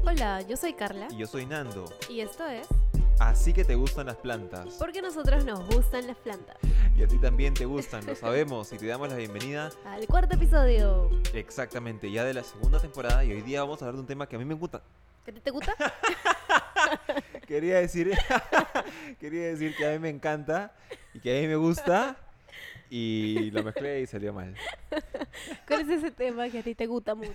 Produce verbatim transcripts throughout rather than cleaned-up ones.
Hola, yo soy Carla Y yo soy Nando. y esto es Así que te gustan las plantas. Porque a nosotros nos gustan las plantas. Y a ti también te gustan, lo sabemos. Y te damos la bienvenida Al cuarto episodio. exactamente ya de la segunda temporada. Y hoy día vamos a hablar de un tema que a mí me gusta. ¿Qué te, te gusta? Quería decir, quería decir que a mí me encanta y que a mí me gusta. Y lo mezclé y salió mal. ¿Cuál es ese tema que a ti te gusta mucho?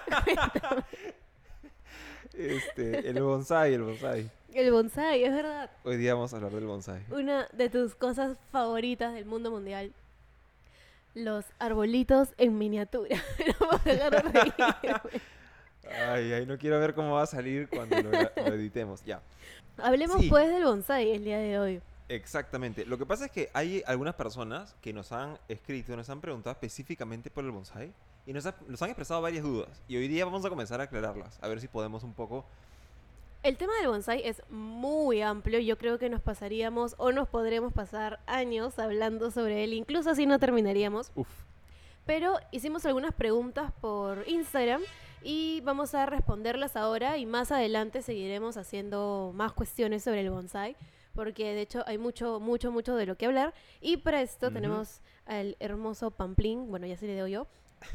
Este, el bonsai, el bonsai. El bonsai, es verdad. Hoy día vamos a hablar del bonsai. Una de tus cosas favoritas del mundo mundial. Los arbolitos en miniatura. No puedo dejar de reírme. Ay, ay, no quiero ver cómo va a salir cuando lo, lo editemos. Ya. Hablemos Sí. pues del bonsai el día de hoy. Exactamente. Lo que pasa es que hay algunas personas que nos han escrito, nos han preguntado específicamente por el bonsai y nos, ha- nos han expresado varias dudas. Y hoy día vamos a comenzar a aclararlas, a ver si podemos un poco... El tema del bonsai es muy amplio. Yo creo que nos pasaríamos o nos podremos pasar años hablando sobre él, incluso así no terminaríamos. Uf. Pero hicimos algunas preguntas por Instagram y vamos a responderlas ahora y más adelante seguiremos haciendo más cuestiones sobre el bonsai porque de hecho hay mucho, mucho, mucho de lo que hablar y para esto Ujú. tenemos al hermoso Pamplín, bueno ya se le doy yo.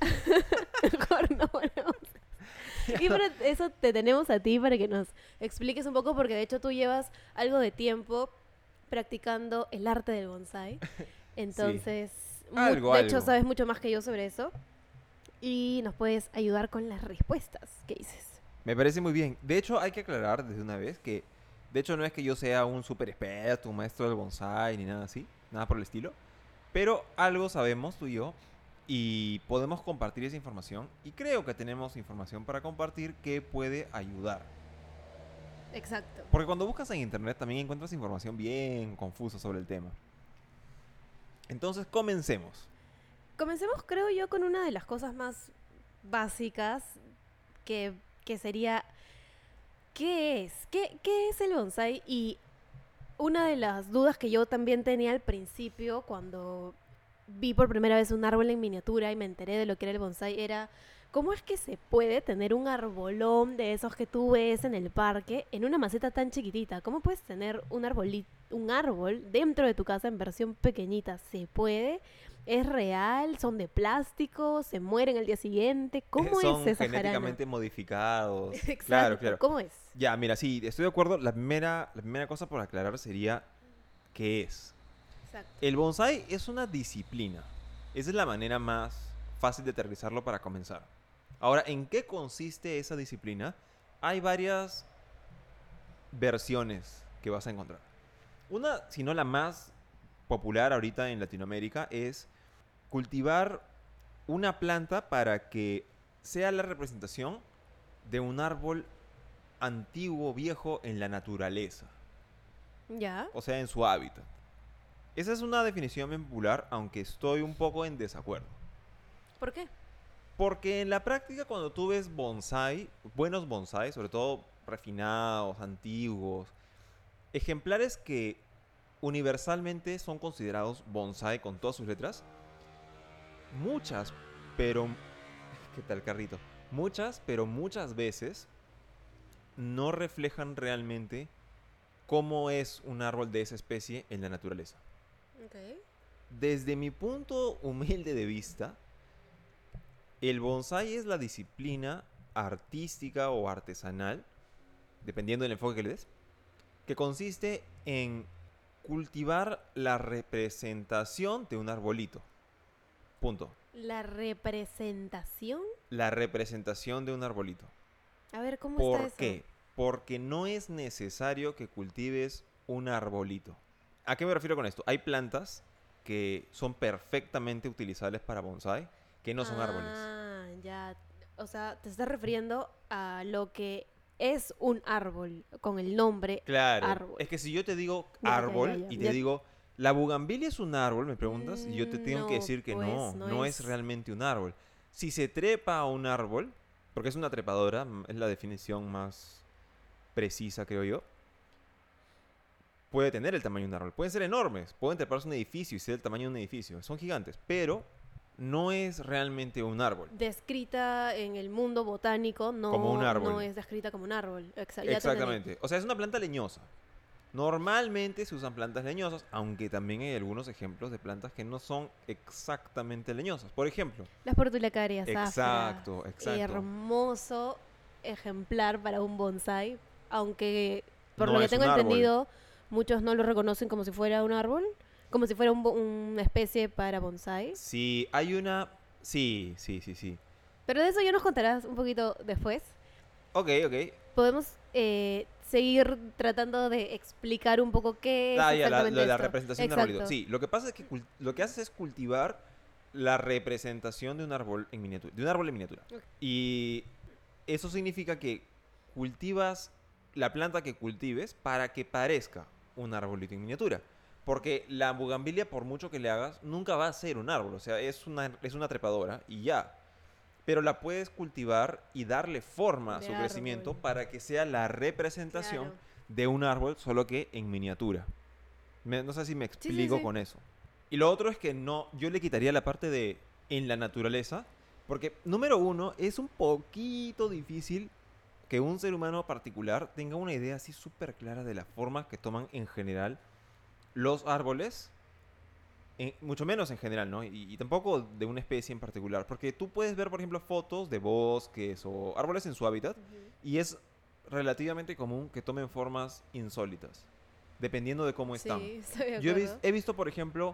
Mejor no ponemos. Y para eso te tenemos a ti para que nos expliques un poco porque de hecho tú llevas algo de tiempo practicando el arte del bonsai. Entonces, mu- Algo, de hecho algo. sabes mucho más que yo sobre eso y nos puedes ayudar con las respuestas que dices. Me parece muy bien. De hecho, hay que aclarar desde una vez que... De hecho, no es que yo sea un super experto, un maestro del bonsai, ni nada así. Nada por el estilo. Pero algo sabemos tú y yo. Y podemos compartir esa información. Y creo que tenemos información para compartir que puede ayudar. Exacto. Porque cuando buscas en internet también encuentras información bien confusa sobre el tema. Entonces, comencemos. Comencemos creo yo con una de las cosas más básicas que, que sería ¿qué es? ¿Qué, qué es el bonsai? Y una de las dudas que yo también tenía al principio cuando vi por primera vez un árbol en miniatura y me enteré de lo que era el bonsai era ¿cómo es que se puede tener un arbolón de esos que tú ves en el parque en una maceta tan chiquitita? ¿Cómo puedes tener un arbolito, un árbol dentro de tu casa en versión pequeñita? ¿Se puede? ¿Es real? ¿Son de plástico? ¿Se mueren al día siguiente? ¿Cómo Son es esa genéticamente modificados. jarana? Claro, Exacto, claro. ¿cómo es? Ya, mira, sí, estoy de acuerdo. La primera, la primera cosa por aclarar sería ¿qué es? Exacto. El bonsai es una disciplina. Esa es la manera más fácil de aterrizarlo para comenzar. Ahora, ¿en qué consiste esa disciplina? Hay varias versiones que vas a encontrar. Una, si no la más popular ahorita en Latinoamérica, es cultivar una planta para que sea la representación de un árbol antiguo, viejo en la naturaleza. ¿Ya? O sea, en su hábitat. Esa es una definición bien popular, aunque estoy un poco en desacuerdo. ¿Por qué? Porque en la práctica, cuando tú ves bonsai, buenos bonsai, sobre todo refinados, antiguos, ejemplares que universalmente son considerados bonsai con todas sus letras, muchas, pero... ¿Qué tal, carrito? Muchas, pero muchas veces no reflejan realmente cómo es un árbol de esa especie en la naturaleza. Ok. Desde mi punto humilde de vista, el bonsai es la disciplina artística o artesanal, dependiendo del enfoque que le des, que consiste en cultivar la representación de un arbolito. Punto. La representación. La representación de un arbolito. A ver, ¿cómo ¿Por está eso? qué? Porque no es necesario que cultives un arbolito. ¿A qué me refiero con esto? Hay plantas que son perfectamente utilizables para bonsai, que no son árboles. Ah, ya. O sea, te estás refiriendo a lo que es un árbol con el nombre Claro. árbol. Es que si yo te digo Ya, ya, árbol ya, ya, y te ya. digo, ¿la bugambilia es un árbol? Me preguntas. Y yo te tengo que No, decir que pues, no, no no es es. realmente un árbol. Si se trepa a un árbol, porque es una trepadora, m- es la definición más precisa, creo yo, puede tener el tamaño de un árbol. Pueden ser enormes, pueden treparse a un edificio y ser el tamaño de un edificio. Son gigantes, pero no es realmente un árbol. Descrita en el mundo botánico, no, Como un árbol. no es descrita como un árbol. Exa- ya te entendí. Exactamente. O sea, es una planta leñosa. Normalmente se usan plantas leñosas, aunque también hay algunos ejemplos de plantas que no son exactamente leñosas. Por ejemplo, Las portulacarias, exacto, afras. exacto. Hermoso ejemplar para un bonsai, aunque por No lo que es tengo un árbol. entendido, muchos no lo reconocen como si fuera un árbol, como si fuera un bo- una especie para bonsai. Sí, hay una... Sí, sí, sí, sí. Pero de eso ya nos contarás un poquito después. Ok, ok. Podemos eh, seguir tratando de explicar un poco qué es Ah, ya, la, exactamente lo de la esto. representación de un Exacto. arbolito. Sí, lo que pasa es que cul- lo que haces es cultivar la representación de un árbol en miniatura, de un árbol en miniatura. Ok. Y eso significa que cultivas la planta que cultives para que parezca un arbolito en miniatura. Porque la bugambilia, por mucho que le hagas, nunca va a ser un árbol. O sea, es una, es una trepadora y ya. Pero la puedes cultivar y darle forma a De su árbol. crecimiento para que sea la representación Claro. de un árbol, solo que en miniatura. Me- no sé si me Sí, sí, explico sí. con eso. Y lo otro es que no, yo le quitaría la parte de en la naturaleza, porque número uno, es un poquito difícil que un ser humano particular tenga una idea así súper clara de la forma que toman en general los árboles, en- mucho menos en general, ¿no? Y, y tampoco de una especie en particular, porque tú puedes ver, por ejemplo, fotos de bosques o árboles en su hábitat, Ujú. y es relativamente común que tomen formas insólitas, dependiendo de cómo están. Sí, estoy de Yo he, vis- acuerdo. he visto, por ejemplo,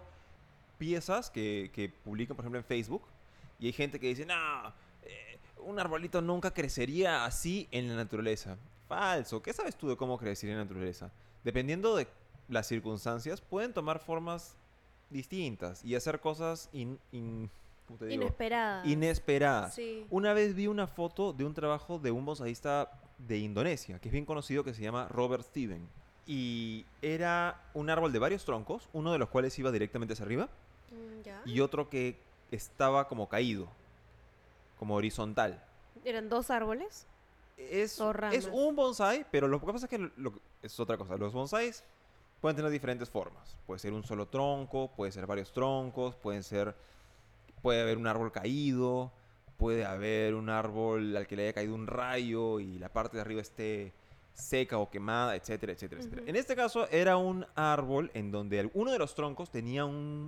piezas que, que publican, por ejemplo, en Facebook, y hay gente que dice, no, eh, un arbolito nunca crecería así en la naturaleza. Falso. ¿Qué sabes tú de cómo crecería en la naturaleza? Dependiendo de las circunstancias, pueden tomar formas distintas y hacer cosas in- in- ¿cómo te digo? Inesperadas. inesperadas. Sí. Una vez vi una foto de un trabajo de un bonsaísta de Indonesia, que es bien conocido, que se llama Robert Steven. Y era un árbol de varios troncos, uno de los cuales iba directamente hacia arriba, Mm, ya. y otro que estaba como caído, como horizontal. ¿Eran dos árboles? Es, O es ramas. un bonsai, pero lo que pasa es que lo- lo- es otra cosa. Los bonsais pueden tener diferentes formas. Puede ser un solo tronco, puede ser varios troncos, pueden ser, puede haber un árbol caído, puede haber un árbol al que le haya caído un rayo y la parte de arriba esté seca o quemada, etcétera, etcétera, etcétera. Ujú. En este caso era un árbol en donde el- uno de los troncos tenía un,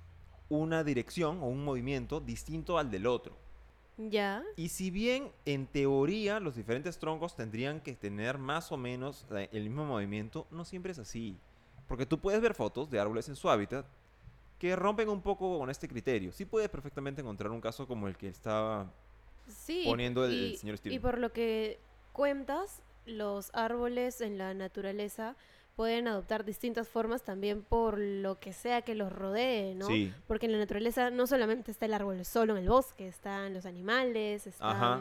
una dirección o un movimiento distinto al del otro. Ya. Y si bien en teoría los diferentes troncos tendrían que tener más o menos la- el mismo movimiento, no siempre es así. Porque tú puedes ver fotos de árboles en su hábitat que rompen un poco con este criterio. Sí puedes perfectamente encontrar un caso como el que estaba Sí. poniendo el- el y, señor y Steven. por lo que cuentas, los árboles en la naturaleza pueden adoptar distintas formas también por lo que sea que los rodee, ¿no? Sí, Porque en la naturaleza no solamente está el árbol solo en el bosque, están los animales, están... Ajá.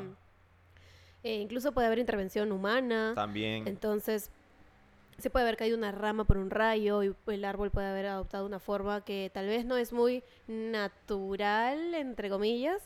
eh, incluso puede haber intervención humana. también. Entonces, se puede haber caído una rama por un rayo y el árbol puede haber adoptado una forma que tal vez no es muy natural, entre comillas,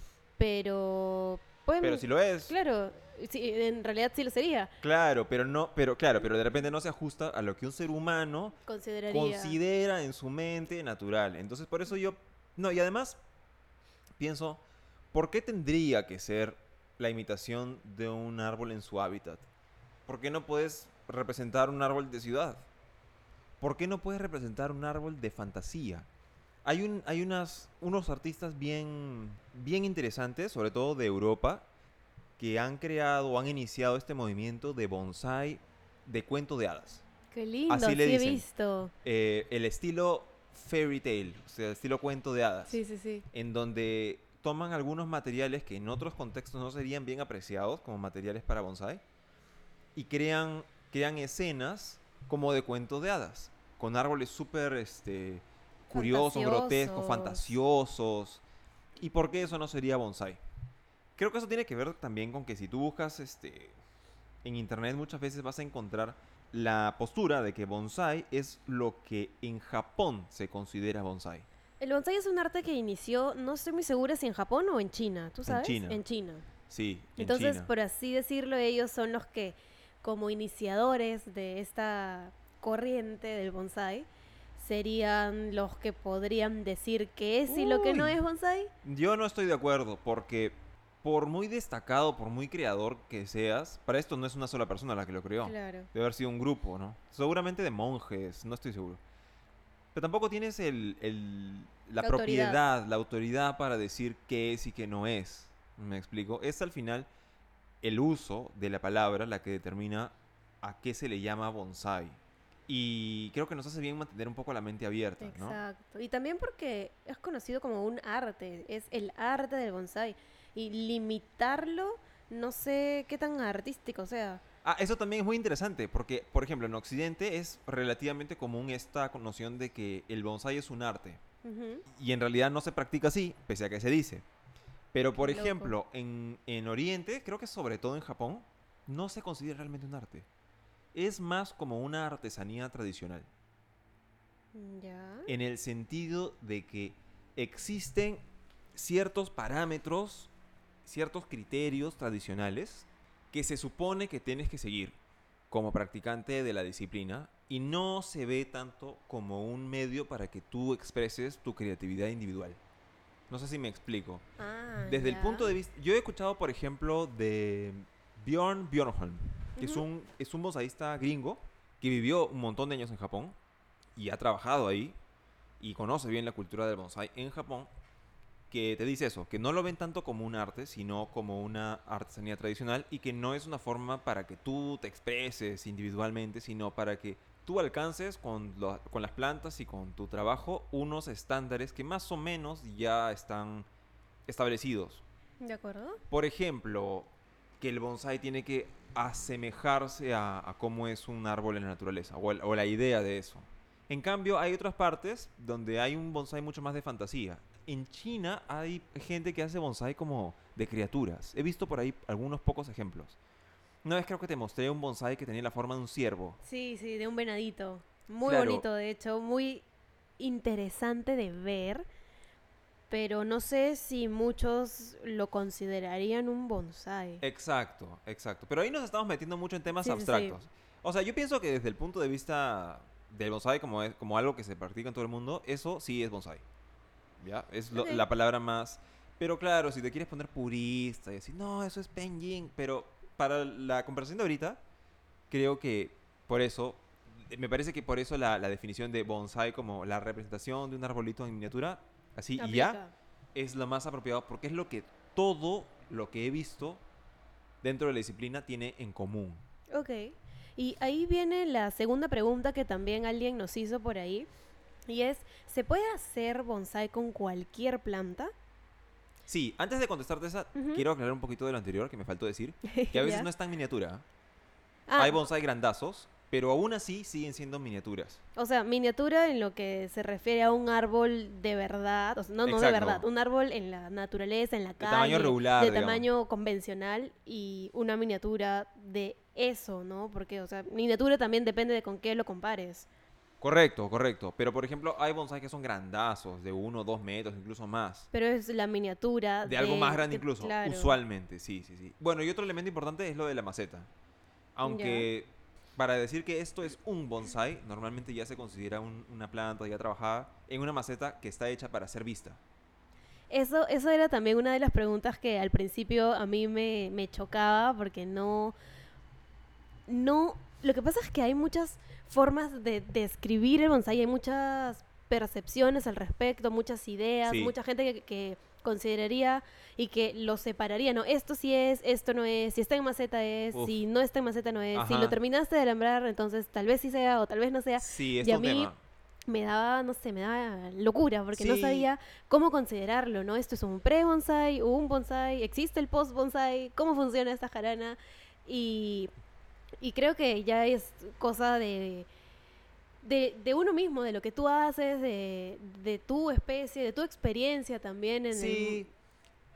pero... pueden- Pero si lo es, Claro, sí, en realidad sí lo sería, claro, pero no, pero claro, pero de repente no se ajusta a lo que un ser humano consideraría. considera en su mente natural. Entonces, por eso yo... No, y además, pienso, ¿por qué tendría que ser la imitación de un árbol en su hábitat? ¿Por qué no puedes representar un árbol de ciudad? ¿Por qué no puedes representar un árbol de fantasía? Hay, un, hay unas, unos artistas bien, bien interesantes, sobre todo de Europa, que han creado o han iniciado este movimiento de bonsai de cuento de hadas. Qué lindo, Así le sí he dicen. visto. Eh, el estilo fairy tale, o sea, el estilo cuento de hadas, Sí, sí, sí. en donde toman algunos materiales que en otros contextos no serían bien apreciados como materiales para bonsai y crean, crean escenas como de cuento de hadas, con árboles súper este, curiosos, grotescos, fantasiosos. ¿Y por qué eso no sería bonsai? Creo que eso tiene que ver también con que si tú buscas este, en internet muchas veces vas a encontrar la postura de que bonsai es lo que en Japón se considera bonsai. El bonsai es un arte que inició, no estoy muy segura si en Japón o en China, ¿tú En sabes? China. En China. Sí, en Entonces, China. por así decirlo, ellos son los que, como iniciadores de esta corriente del bonsai, serían los que podrían decir qué es y lo que no Uy. es bonsai. Yo no estoy de acuerdo porque por muy destacado, por muy creador que seas, para esto no es una sola persona la que lo creó. Claro. Debe haber sido un grupo, ¿no? Seguramente de monjes, no estoy seguro. Pero tampoco tienes el, el- la La autoridad. propiedad, la autoridad para decir qué es y qué no es. ¿Me explico? Es al final el uso de la palabra la que determina a qué se le llama bonsai. Y creo que nos hace bien mantener un poco la mente abierta, ¿no? Exacto. Y también porque es conocido como un arte, es el arte del bonsai. Y limitarlo, no sé qué tan artístico sea. Ah, eso también es muy interesante, porque, por ejemplo, en Occidente es relativamente común esta noción de que el bonsai es un arte. Ujú. Y en realidad no se practica así, pese a que se dice. Pero, por Qué loco. ejemplo, en, en Oriente, creo que sobre todo en Japón, no se considera realmente un arte. Es más como una artesanía tradicional. Ya. En el sentido de que existen ciertos parámetros, ciertos criterios tradicionales que se supone que tienes que seguir como practicante de la disciplina y no se ve tanto como un medio para que tú expreses tu creatividad individual. No sé si me explico. Ah, Desde el ya. punto de vista... Yo he escuchado, por ejemplo, de Bjorn Bjornholm, que es Ujú. un, es un bonsaísta gringo que vivió un montón de años en Japón y ha trabajado ahí y conoce bien la cultura del bonsai en Japón, que te dice eso, que no lo ven tanto como un arte, sino como una artesanía tradicional y que no es una forma para que tú te expreses individualmente, sino para que tú alcances con, lo- con las plantas y con tu trabajo unos estándares que más o menos ya están establecidos. ¿De acuerdo? Por ejemplo, que el bonsai tiene que asemejarse a, a cómo es un árbol en la naturaleza, o, el- o la idea de eso. En cambio, hay otras partes donde hay un bonsai mucho más de fantasía. En China hay gente que hace bonsai como de criaturas. He visto por ahí algunos pocos ejemplos. Una vez creo que te mostré un bonsai que tenía la forma de un ciervo. Sí, sí, de un venadito. Muy Claro. bonito, de hecho, muy interesante de ver, pero no sé si muchos lo considerarían un bonsai. Exacto, exacto. Pero ahí nos estamos metiendo mucho en temas Sí, sí, sí. abstractos. O sea, yo pienso que desde el punto de vista del bonsai como, es, como algo que se practica en todo el mundo, eso sí es bonsai. ¿Ya? Es lo- Ok. la palabra más... Pero claro, si te quieres poner purista y decir, no, eso es penyin. Pero para la conversación de ahorita, creo que por eso, me parece que por eso la, la definición de bonsai como la representación de un arbolito en miniatura, así y ya, Aplica. es lo más apropiado porque es lo que todo lo que he visto dentro de la disciplina tiene en común. Ok. Y ahí viene la segunda pregunta que también alguien nos hizo por ahí. Y es, ¿se puede hacer bonsai con cualquier planta? Sí, antes de contestarte esa, Ujú. quiero aclarar un poquito de lo anterior que me faltó decir, que a veces ¿Ya? no es tan miniatura. Ah, Hay bonsai grandazos, pero aún así siguen siendo miniaturas. o sea, miniatura en lo que se refiere a un árbol de verdad, o sea, no, no de Exacto. verdad, un árbol en la naturaleza, en la calle, tamaño regular, de digamos. tamaño convencional y una miniatura de eso, ¿no? Porque, o sea, miniatura también depende de con qué lo compares. Correcto, correcto. Pero por ejemplo, hay bonsai que son grandazos, de uno o dos metros, incluso más. Pero es la miniatura De algo más grande de- incluso, claro. usualmente, sí, sí, sí. Bueno, y otro elemento importante es lo de la maceta. Aunque para decir que esto es un bonsai, normalmente ya se considera un- una planta ya trabajada en una maceta que está hecha para ser vista. Eso, eso era también una de las preguntas que al principio a mí me, me chocaba porque no, no, lo que pasa es que hay muchas formas de describir el bonsai, hay muchas percepciones al respecto, muchas ideas, Sí. mucha gente que, que consideraría y que lo separaría, ¿no? Esto sí es, esto no es, si está en maceta es, Uf. si no está en maceta no es, si Ajá. lo terminaste de alambrar, entonces tal vez sí sea o tal vez no sea. Sí, es Y a un mí tema. me daba, no sé, me daba locura porque no Sí. sabía cómo considerarlo, ¿no? Esto es un pre-bonsai, un bonsai, existe el post-bonsai, cómo funciona esta jarana y, y creo que ya es cosa de, de, de uno mismo, de lo que tú haces, de, de tu especie, de tu experiencia también en Sí. el...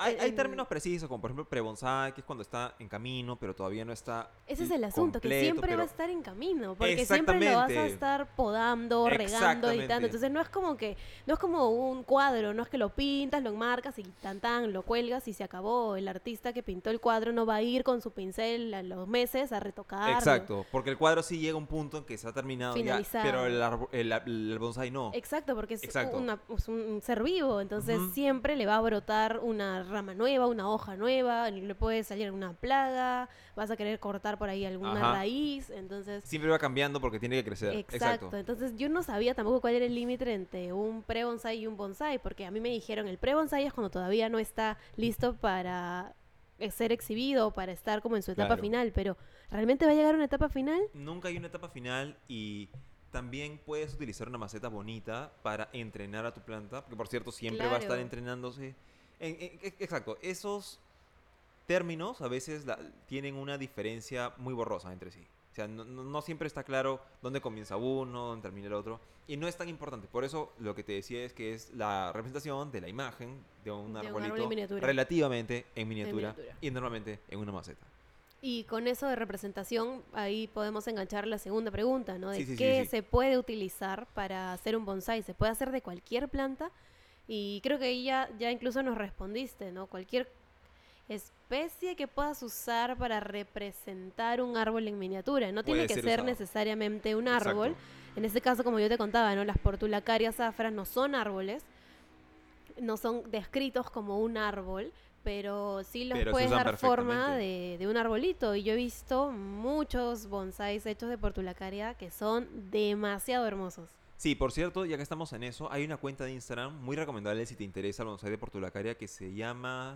Hay, hay en- términos precisos, como por ejemplo pre-bonsai, que es cuando está en camino, pero todavía no está Ese es l- el asunto, que completo, siempre va a pero estar en camino, porque siempre lo vas a exactamente, estar podando, regando, editando. exactamente, Entonces no es como que, no es como un cuadro, no es que lo pintas, lo enmarcas y tan tan, lo cuelgas y se acabó. El artista que pintó el cuadro no va a ir con su pincel a los meses a retocarlo, exacto, porque el cuadro sí llega a un punto en que se ha terminado ya, pero el, finalizado. arbo- el, el bonsai no. Exacto, porque es, Exacto. una- es un ser vivo, entonces Ujú. siempre le va a brotar una rama nueva, una hoja nueva, le puede salir una plaga, vas a querer cortar por ahí alguna Ajá. raíz, entonces... Siempre va cambiando porque tiene que crecer. Exacto. Exacto. Entonces yo no sabía tampoco cuál era el límite entre un pre-bonsai y un bonsai, porque a mí me dijeron el pre-bonsai es cuando todavía no está listo para eh, ser exhibido, para estar como en su etapa Claro. final, pero ¿realmente va a llegar a una etapa final? Nunca hay una etapa final y también puedes utilizar una maceta bonita para entrenar a tu planta, porque por cierto siempre va a estar Claro. entrenándose. En- en- e- exacto, esos términos a veces la- tienen una diferencia muy borrosa entre sí. O sea, no, no- no siempre está claro dónde comienza uno, dónde termina el otro. Y no es tan importante. Por eso lo que te decía es que es la representación de la imagen de un De un arbolito árbol en miniatura. relativamente en miniatura, miniatura. y normalmente en una maceta. Y con eso de representación, ahí podemos enganchar la segunda pregunta, ¿no? De Sí, sí, sí, qué sí. se puede utilizar para hacer un bonsai. ¿Se puede hacer de cualquier planta? Y creo que ahí ya, ya incluso nos respondiste, ¿no? Cualquier especie que puedas usar para representar un árbol en miniatura. No tiene Puede que ser ser usado. necesariamente un Exacto. árbol. En este caso, como yo te contaba, ¿no? Las portulacarias afras no son árboles, no son descritos como un árbol, pero sí los Pero se puedes usan dar forma perfectamente. de, de un arbolito. Y yo he visto muchos bonsáis hechos de portulacaria que son demasiado hermosos. Sí, por cierto, ya que estamos en eso, hay una cuenta de Instagram muy recomendable si te interesa el bonsai de portulacaria que se llama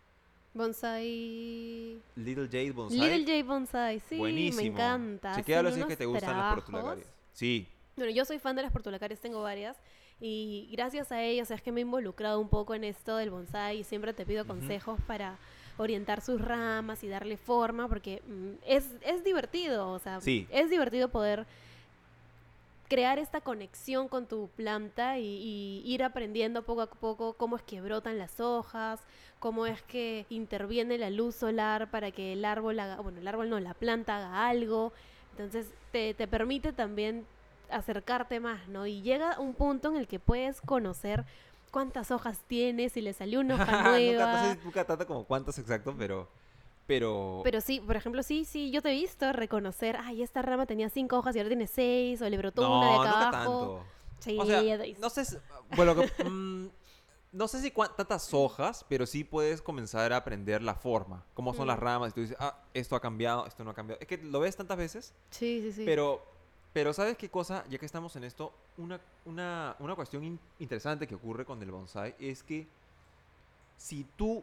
Bonsai... Little Jade Bonsai. Little J Bonsai, sí, Buenísimo. me encanta. Chequéalo Hacen si es que unos te gustan las trabajos. portulacarias. Sí, Bueno, yo soy fan de las portulacarias, tengo varias. Y gracias a ellos es que me he involucrado un poco en esto del bonsai y siempre te pido Ujú. consejos para orientar sus ramas y darle forma porque mm, es, es divertido, o sea, Sí. es divertido poder crear esta conexión con tu planta y, y ir aprendiendo poco a poco cómo es que brotan las hojas, cómo es que interviene la luz solar para que el árbol haga, bueno, el árbol no, la planta haga algo. Entonces te, te permite también acercarte más, ¿no? Y llega un punto en el que puedes conocer cuántas hojas tiene, si le salió una hoja nunca, no nueva. sé si nunca tanto como cuántos exactos, pero... Pero... Pero sí, por ejemplo, sí, sí, yo te he visto reconocer, ay, esta rama tenía cinco hojas y ahora tiene seis, o le brotó una de no, acá nunca abajo. tanto. Sí, O sea, ya te- no sé si... Bueno, que- mm, no sé si cuán- tantas hojas, pero sí puedes comenzar a aprender la forma. Cómo son las Mm. ramas. Y tú dices, ah, esto ha cambiado, esto no ha cambiado. Es que lo ves tantas veces. sí, sí, sí. Pero, pero ¿sabes qué cosa? Ya que estamos en esto, una, una, una cuestión in- interesante que ocurre con el bonsai es que si tú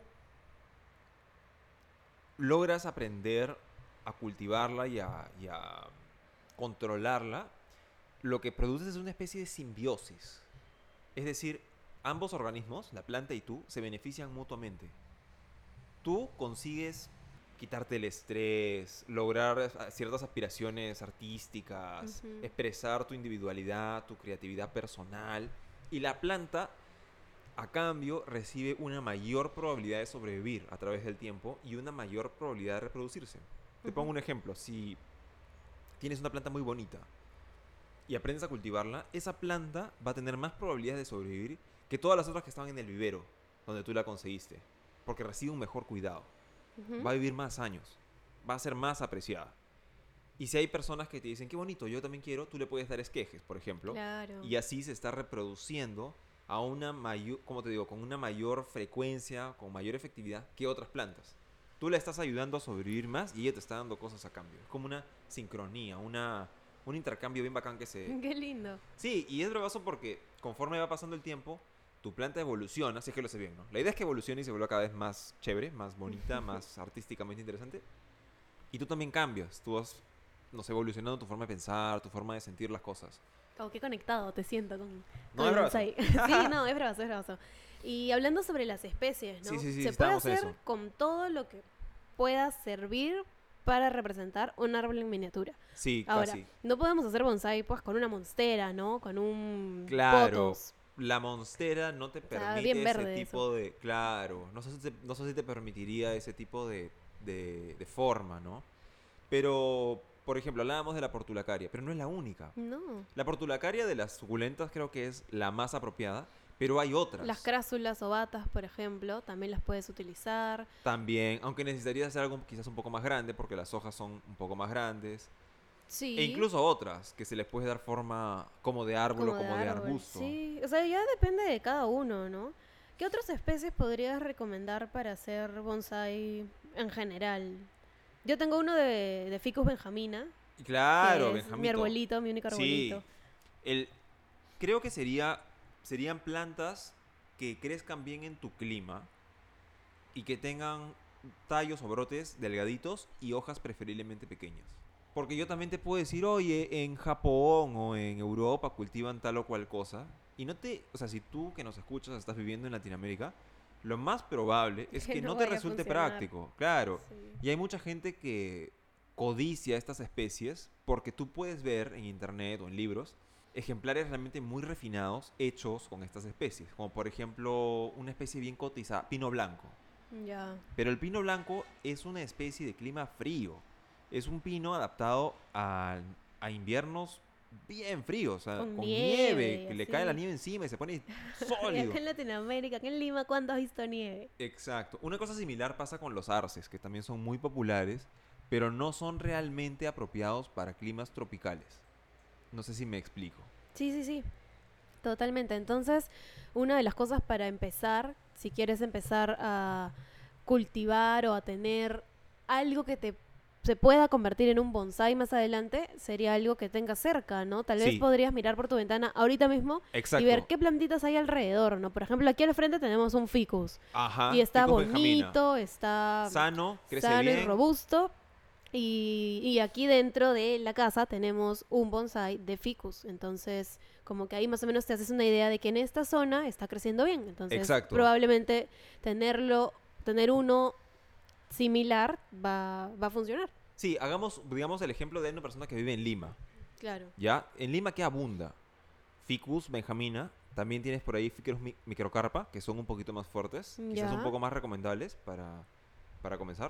logras aprender a cultivarla y a, y a controlarla, lo que produces es una especie de simbiosis. Es decir, ambos organismos, la planta y tú, se benefician mutuamente. Tú consigues quitarte el estrés, lograr eh, ciertas aspiraciones artísticas, Ujú. expresar tu individualidad, tu creatividad personal. Y la planta, a cambio, recibe una mayor probabilidad de sobrevivir a través del tiempo y una mayor probabilidad de reproducirse. Te pongo Ujú. un ejemplo. Si tienes una planta muy bonita y aprendes a cultivarla, esa planta va a tener más probabilidades de sobrevivir que todas las otras que estaban en el vivero, donde tú la conseguiste, porque recibe un mejor cuidado. Ujú. Va a vivir más años, va a ser más apreciada. Y si hay personas que te dicen, qué bonito, yo también quiero, tú le puedes dar esquejes, por ejemplo, Claro. y así se está reproduciendo a una mayor, como te digo, con una mayor frecuencia, con mayor efectividad que otras plantas. Tú le estás ayudando a sobrevivir más y ella te está dando cosas a cambio. Es como una sincronía, una, un intercambio bien bacán que se... Qué lindo. Sí, y es bravazo porque conforme va pasando el tiempo, tu planta evoluciona, si es que lo sé bien, ¿no? La idea es que evolucione y se vuelva cada vez más chévere, más bonita, más artísticamente interesante. Y tú también cambias, tú vas, no sé, evolucionando tu forma de pensar, tu forma de sentir las cosas. Oh, qué conectado te siento con, No, con es el bravazo. bonsai. Sí, no, es bravazo, es bravazo. Y hablando sobre las especies, ¿no? Sí, sí, sí, Se puede estábamos en hacer eso. con todo lo que pueda servir para representar un árbol en miniatura. Sí, Ahora, casi. no podemos hacer bonsai pues con una monstera, ¿no? Con un Claro. pothos. la monstera no te sea, permite bien ese verde tipo de... Claro, no sé si te, no sé si te permitiría ese tipo de, de, de forma, ¿no? Pero, por ejemplo, hablábamos de la portulacaria, pero no es la única. No. La portulacaria de las suculentas creo que es la más apropiada, pero hay otras. Las crásulas ovatas, por ejemplo, también las puedes utilizar. También, aunque necesitarías hacer algo quizás un poco más grande, porque las hojas son un poco más grandes. E Sí. incluso otras, que se les puede dar forma como de árbol o Como de como de árbol. arbusto. Sí. O sea, ya depende de cada uno, ¿no? ¿Qué otras especies podrías recomendar para hacer bonsai en general? Yo tengo uno de, de Ficus benjamina, Y claro, que es mi Benjamito. arbolito, mi único Sí, arbolito. el, creo que sería, serían plantas que crezcan bien en tu clima y que tengan tallos o brotes delgaditos y hojas preferiblemente pequeñas. Porque yo también te puedo decir, oye, en Japón o en Europa cultivan tal o cual cosa. Y no te, o sea, si tú que nos escuchas estás viviendo en Latinoamérica, lo más probable es Que que no no te vaya a resulte funcionar. práctico. Claro. Sí. Y hay mucha gente que codicia estas especies porque tú puedes ver en internet o en libros ejemplares realmente muy refinados hechos con estas especies. Como por ejemplo una especie bien cotizada, pino blanco. Ya. Pero el pino blanco es una especie de clima frío. Es un pino adaptado a, a inviernos bien fríos, o sea, Con con, nieve nieve, y que le cae la así. nieve encima y se pone Y sólido. acá en Latinoamérica, acá en Lima, ¿cuándo has visto nieve? Exacto. Una cosa similar pasa con los arces, que también son muy populares, pero no son realmente apropiados para climas tropicales. No sé si me explico. Sí, sí, sí. Totalmente. Entonces, una de las cosas para empezar, si quieres empezar a cultivar o a tener algo que te se pueda convertir en un bonsai más adelante, sería algo que tengas cerca, ¿no? Tal vez Sí. podrías mirar por tu ventana ahorita mismo Exacto. y ver qué plantitas hay alrededor, ¿no? Por ejemplo, aquí al frente tenemos un ficus Ajá. y está Ficus benjamina. bonito, está Sano, crece sano bien. y robusto. Y, y aquí dentro de la casa tenemos un bonsai de ficus. Entonces, como que ahí más o menos te haces una idea de que en esta zona está creciendo bien. Entonces, Exacto. probablemente tenerlo, tener uno similar va, va a funcionar. Sí, hagamos, digamos, el ejemplo de una persona que vive en Lima. Claro. ¿Ya? En Lima, ¿qué abunda? Ficus benjamina. También tienes por ahí Ficus mi- microcarpa, que son un poquito más fuertes. Quizás Ya. un poco más recomendables para, para comenzar.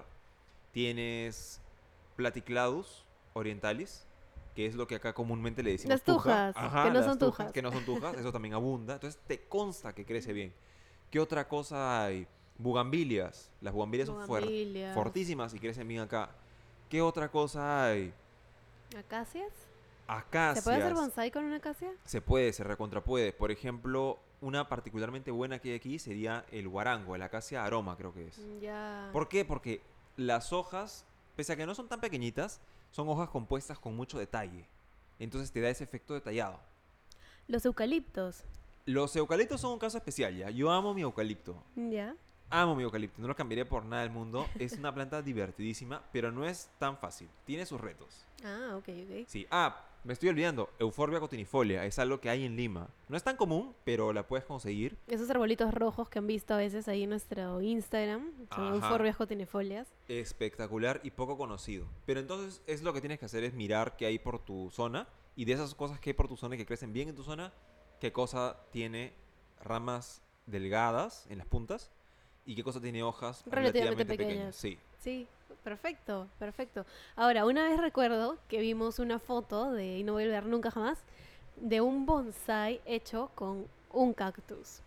Tienes Platycladus orientalis, que es lo que acá comúnmente le decimos Las tuja. tujas, que no las son tujas. Que no son tujas, eso también abunda. Entonces te consta que crece bien. ¿Qué otra cosa hay? Bugambilias. Las bugambilias son fuer- Bugambilias. fortísimas y crecen bien acá. ¿Qué otra cosa hay? ¿Acacias? Acacias. ¿Se puede hacer bonsai con una acacia? Se puede, se recontra puede. Por ejemplo, una particularmente buena que hay aquí sería el guarango, el acacia aroma, creo que es. Ya. ¿Por qué? Porque las hojas, pese a que no son tan pequeñitas, son hojas compuestas con mucho detalle. Entonces te da ese efecto detallado. Los eucaliptos. Los eucaliptos son un caso especial, ¿ya? Yo amo mi eucalipto. Ya. Amo mi eucalipto, no lo cambiaría por nada del mundo. Es una planta divertidísima, pero no es tan fácil. Tiene sus retos. Ah, ok, ok. Sí. Ah, me estoy olvidando. Euphorbia cotinifolia es algo que hay en Lima. No es tan común, pero la puedes conseguir. Esos arbolitos rojos que han visto a veces ahí en nuestro Instagram, son Ajá. euforbias cotinifolias. Espectacular y poco conocido. Pero entonces es lo que tienes que hacer es mirar qué hay por tu zona y de esas cosas que hay por tu zona y que crecen bien en tu zona, qué cosa tiene ramas delgadas en las puntas y qué cosa tiene hojas Relativamente relativamente, pequeñas. pequeñas. Sí. Sí, perfecto, perfecto. Ahora, una vez recuerdo que vimos una foto de, y no voy a olvidar nunca jamás, de un bonsai hecho con un cactus.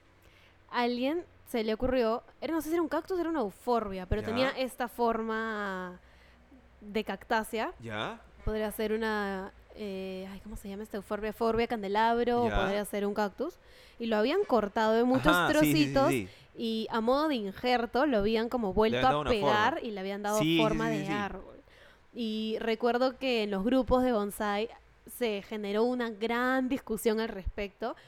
A alguien se le ocurrió, era, no sé si era un cactus o era una euforbia, pero Ya. tenía esta forma de cactácea. ¿Ya? Podría ser una, eh, ay, ¿cómo se llama esta euforbia? Forbia candelabro, o Ya. podría ser un cactus. Y lo habían cortado en muchos Ajá, sí, sí, sí, trocitos sí. y a modo de injerto lo habían como vuelto habían dado a una pegar forma. y le habían dado Sí, sí, forma sí, de sí, sí. árbol. Y recuerdo que en los grupos de bonsai se generó una gran discusión al respecto.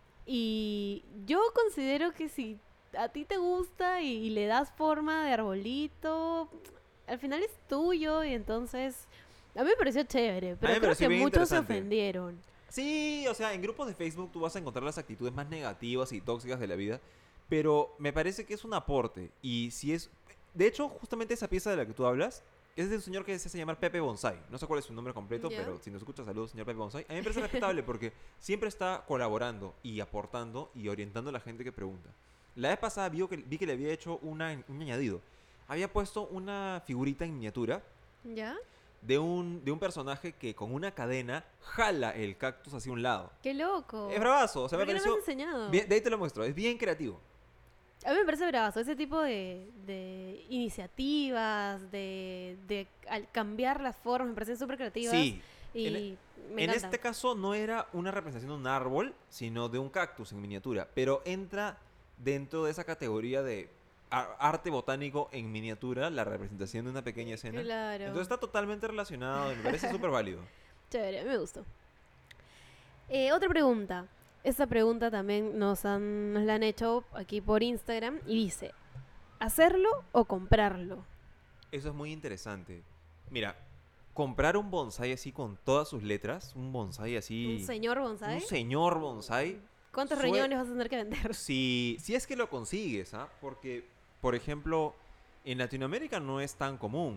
Y yo considero que si a ti te gusta y, y le das forma de arbolito, al final es tuyo y entonces a mí me pareció chévere, pero me creo pareció que bien muchos se interesante. ofendieron. Sí, o sea, en grupos de Facebook tú vas a encontrar las actitudes más negativas y tóxicas de la vida, pero me parece que es un aporte y si es... De hecho, justamente esa pieza de la que tú hablas Es de un señor que se hace llamar Pepe Bonsai. No sé cuál es su nombre completo, Ya. pero si nos escucha, saludos, señor Pepe Bonsai. A mí me parece respetable porque siempre está colaborando y aportando y orientando a la gente que pregunta. La vez pasada vi que, vi que le había hecho una, un añadido. Había puesto una figurita en miniatura ¿Ya? de un, de un personaje que con una cadena jala el cactus hacia un lado. ¡Qué loco! Es bravazo, o sea, me ¿Por qué no me pareció... has enseñado? bien- de ahí te lo muestro, es bien creativo. A mí me parece bravazo, ese tipo de, de iniciativas, de, de al cambiar las formas, me parecen súper creativas. Sí, Y en- me en encanta. este caso no era una representación de un árbol, sino de un cactus en miniatura, pero entra dentro de esa categoría de a- arte botánico en miniatura, la representación de una pequeña escena. Claro. Entonces está totalmente relacionado y me parece súper válido. Chévere, me gustó. Eh, otra pregunta. Esta pregunta también nos, han, nos la han hecho aquí por Instagram y dice, ¿hacerlo o comprarlo? Eso es muy interesante. Mira, comprar un bonsai así con todas sus letras, un bonsai así... ¿Un señor bonsai? Un señor bonsai. ¿Cuántos sue- riñones vas a tener que vender? Si, si es que lo consigues, ¿ah? Porque, por ejemplo, en Latinoamérica no es tan común.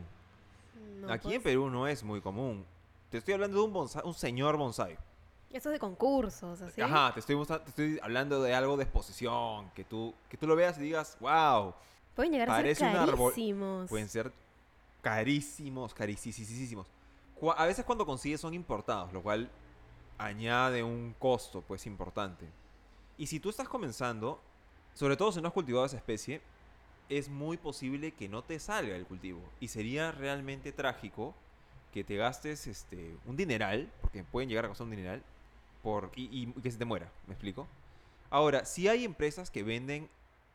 No, Aquí pues. en Perú no es muy común. Te estoy hablando de un bonsai, un señor bonsai. Eso es de concursos, así. Ajá, te estoy, mostrando- te estoy hablando de algo de exposición, que tú, que tú lo veas y digas, wow, Pueden llegar a parece ser un árbol. carísimos. pueden ser carísimos, carísimos. Cu- A veces cuando consigues son importados, lo cual añade un costo, pues, importante. Y si tú estás comenzando, sobre todo si no has cultivado esa especie, es muy posible que no te salga el cultivo. Y sería realmente trágico que te gastes este, un dineral, porque pueden llegar a costar un dineral, por, y, y que se te muera, ¿me explico? Ahora, si hay empresas que venden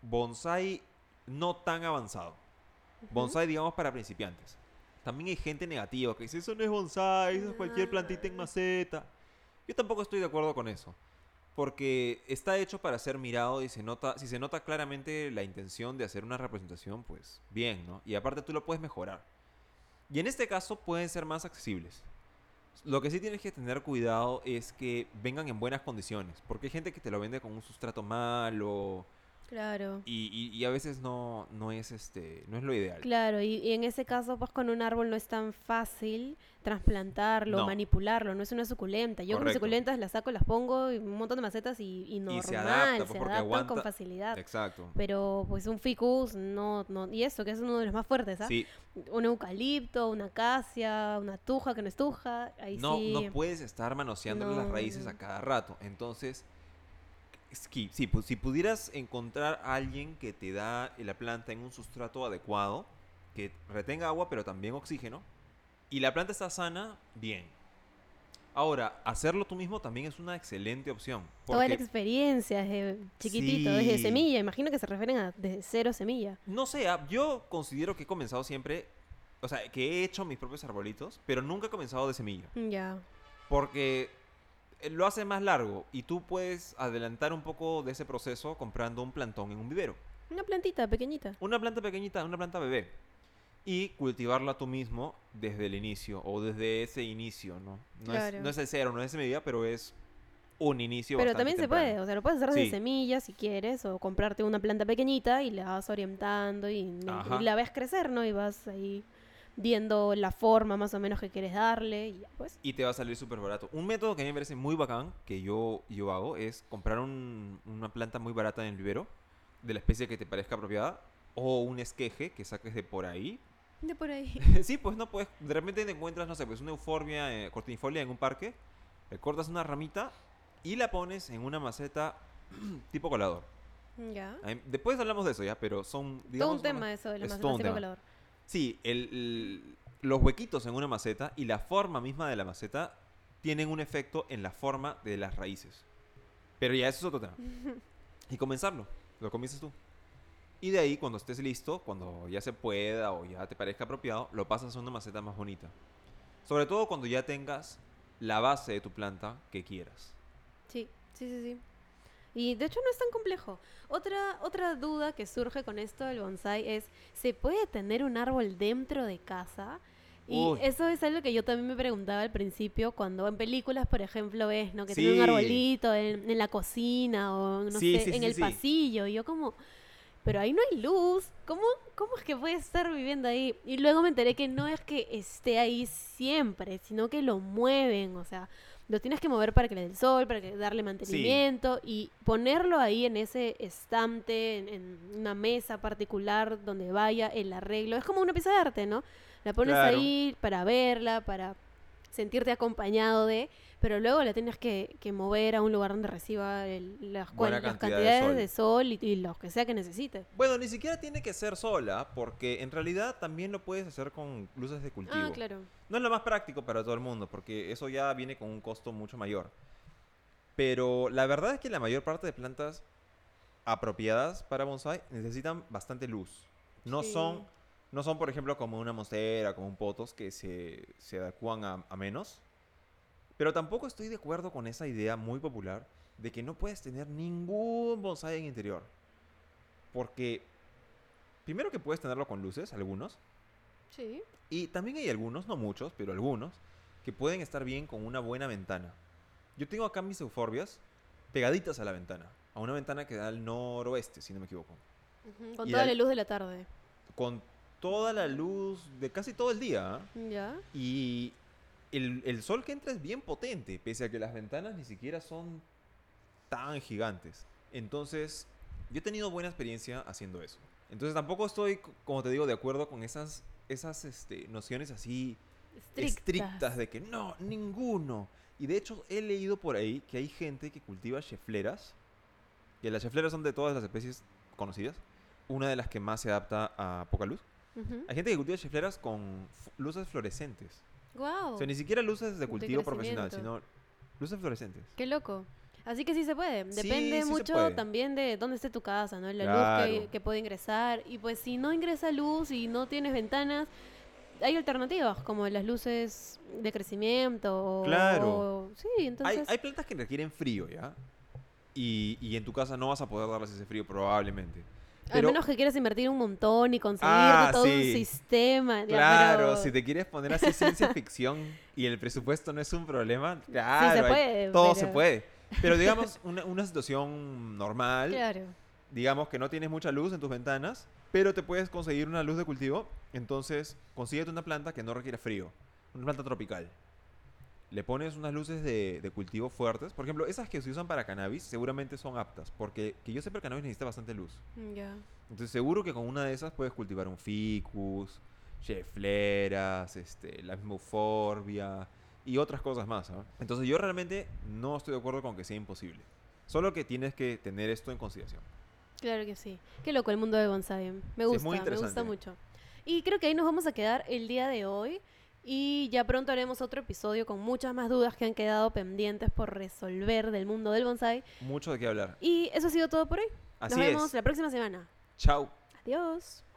bonsai no tan avanzado. Ujú. Bonsai, digamos, para principiantes. También hay gente negativa que dice, eso no es bonsai, eso es cualquier plantita en Ah. maceta. Yo tampoco estoy de acuerdo con eso. Porque está hecho para ser mirado y se nota, si se nota claramente la intención de hacer una representación, pues bien, ¿no? Y aparte tú lo puedes mejorar. Y en este caso pueden ser más accesibles. Lo que sí tienes que tener cuidado es que vengan en buenas condiciones. Porque hay gente que te lo vende con un sustrato malo Claro. y, y- y a veces no, no, es este, no es lo ideal. Claro, y, y en ese caso, pues con un árbol no es tan fácil trasplantarlo, No. manipularlo, no es una suculenta. Yo con Correcto. suculentas las saco, las pongo en un montón de macetas y, y normal, Y se se adaptan, adapta, pues, porque con aguanta- facilidad. Exacto. Pero pues un ficus, no, no, y eso, que es uno de los más fuertes, ¿ah? Sí, Un eucalipto, una acacia, una tuja que no es tuja, ahí no, sí. no puedes estar manoseándole las No, raíces no. a cada rato. Entonces, es que, sí, pues, si pudieras encontrar a alguien que te da la planta en un sustrato adecuado, que retenga agua pero también oxígeno, y la planta está sana, bien. Ahora, hacerlo tú mismo también es una excelente opción. Toda la Porque, experiencia desde chiquitito, desde Sí. semilla. Imagino que se refieren a desde cero semilla. no sé, ah, yo considero que he comenzado siempre, o sea, que he hecho mis propios arbolitos, pero nunca he comenzado de semilla. Ya. Porque eh, lo hace más largo y tú puedes adelantar un poco de ese proceso comprando un plantón en un vivero. Una plantita pequeñita. Una planta pequeñita, una planta bebé. Y cultivarla tú mismo desde el inicio o desde ese inicio, ¿no? No, Claro. es, no es el cero, no es ese medida, pero es un inicio Pero bastante también se temprano. puede, o sea, lo puedes hacer desde Sí. semillas si quieres, o comprarte una planta pequeñita y la vas orientando y, y Ajá. la ves crecer, ¿no? Y vas ahí viendo la forma más o menos que quieres darle y ya, pues. Y te va a salir súper barato. Un método que a mí me parece muy bacán, que yo, yo hago, es comprar un- una planta muy barata en el vivero, de la especie que te parezca apropiada, o un esqueje que saques de por ahí. De por ahí. Sí, pues no, pues de repente te encuentras, no sé, pues una euforbia eh, cortinifolia en un parque, le cortas una ramita y la pones en una maceta tipo colador. Ya. A mí- Después hablamos de eso ya, pero son, Todo digamos, un tema una- eso de la es maceta todo un tipo tema. colador. Sí, el- el- los huequitos en una maceta y la forma misma de la maceta tienen un efecto en la forma de las raíces. Pero ya eso es otro tema. Y comenzarlo, lo comienzas tú. Y de ahí, cuando estés listo, cuando ya se pueda o ya te parezca apropiado, lo pasas a una maceta más bonita. Sobre todo cuando ya tengas la base de tu planta que quieras. Sí, sí, sí, sí. Y de hecho no es tan complejo. Otra, otra duda que surge con esto del bonsai es, ¿se puede tener un árbol dentro de casa? Y Uy. eso es algo que yo también me preguntaba al principio, cuando en películas, por ejemplo, ves, ¿no? Que tiene un Sí. arbolito en, en la cocina o, no Sí, sé, sí, en sí, el sí. pasillo. Y yo como, pero ahí no hay luz. ¿Cómo, cómo es que puede estar viviendo ahí? Y luego me enteré que no es que esté ahí siempre, sino que lo mueven, o sea, lo tienes que mover para que le dé el sol, para que darle mantenimiento y ponerlo ahí en ese estante, en, en una mesa particular donde vaya el arreglo. Es como una pieza de arte, ¿no? La pones Claro. ahí para verla, para sentirte acompañado de, pero luego la tienes que, que mover a un lugar donde reciba el- las, cual- Buena las cantidad de cantidades sol. de sol, y, y lo que sea que necesite. Bueno, ni siquiera tiene que ser sola, porque en realidad también lo puedes hacer con luces de cultivo. Ah, claro. No es lo más práctico para todo el mundo, porque eso ya viene con un costo mucho mayor. Pero la verdad es que la mayor parte de plantas apropiadas para bonsai necesitan bastante luz. No Sí. son, no son, por ejemplo, como una monstera, como un potos, que se, se adecúan a, a menos. Pero tampoco estoy de acuerdo con esa idea muy popular de que no puedes tener ningún bonsai en interior. Porque, primero que puedes tenerlo con luces, algunos. Sí. Y también hay algunos, no muchos, pero algunos, que pueden estar bien con una buena ventana. Yo tengo acá mis euforbias pegaditas a la ventana. A una ventana que da al noroeste, si no me equivoco. Ujú. Con Y toda la- la luz de la tarde. Con toda la luz de casi todo el día. ¿ah? Ya. Y el, el sol que entra es bien potente, pese a que las ventanas ni siquiera son tan gigantes. Entonces, yo he tenido buena experiencia haciendo eso. Entonces, tampoco estoy, c- como te digo, de acuerdo con esas, esas este, nociones así Estrictas. estrictas de que no, ninguno. Y de hecho, he leído por ahí que hay gente que cultiva chefleras, que las chefleras son de todas las especies conocidas, una de las que más se adapta a poca luz. Ujú. Hay gente que cultiva chefleras con f- luces fluorescentes. Guau. O sea, ni siquiera luces de De cultivo profesional, sino crecimiento. luces fluorescentes. Qué loco. Así que sí se puede. Sí, Depende sí se mucho puede. también de dónde esté tu casa, ¿no? La Claro. luz que, que puede ingresar. Y pues si no ingresa luz y no tienes ventanas, hay alternativas como las luces de crecimiento. o- Claro. o- sí, Hay, entonces. hay plantas que requieren frío, ¿ya? Y, y en tu casa no vas a poder darles ese frío probablemente. Al Pero, menos que quieras invertir un montón y conseguirte Ah, todo un sí. sistema. ya, claro, pero si te quieres poner así ciencia ficción y el presupuesto no es un problema, claro, sí se hay- puede. todo pero- se puede. Pero digamos, una, una situación normal, Claro. digamos que no tienes mucha luz en tus ventanas, pero te puedes conseguir una luz de cultivo, entonces consíguete una planta que no requiere frío, una planta tropical. Le pones unas luces de, de cultivo fuertes, por ejemplo, esas que se usan para cannabis seguramente son aptas, porque que yo sepa el cannabis necesita bastante luz. Ya. Entonces seguro que con una de esas puedes cultivar un ficus, chefleras, este, la misma euforbia y otras cosas más. ¿ah? Entonces yo realmente no estoy de acuerdo con que sea imposible. Solo que tienes que tener esto en consideración. Claro que sí. Qué loco el mundo del bonsai. Me Sí, gusta, es muy me gusta interesante. mucho. Y creo que ahí nos vamos a quedar el día de hoy. Y ya pronto haremos otro episodio con muchas más dudas que han quedado pendientes por resolver del mundo del bonsai. Mucho de qué hablar. Y eso ha sido todo por hoy. Así Nos vemos es. la próxima semana. Chao. Adiós.